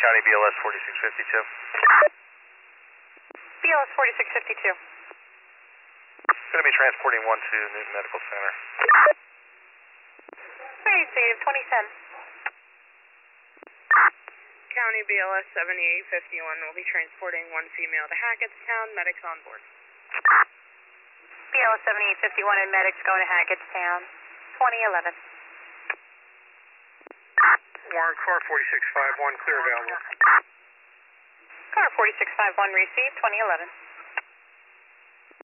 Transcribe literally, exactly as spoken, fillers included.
County B L S forty-six fifty-two. B L S forty-six fifty-two. Going to be transporting one to Newton Medical Center. Receive, twenty ten. County B L S seventy-eight fifty-one will be transporting one female to Hackettstown, medics on board. B L S seventy-eight fifty-one and medics going to Hackettstown, twenty eleven. Warren, car forty-six fifty-one, clear available. Car forty-six fifty-one received, twenty eleven.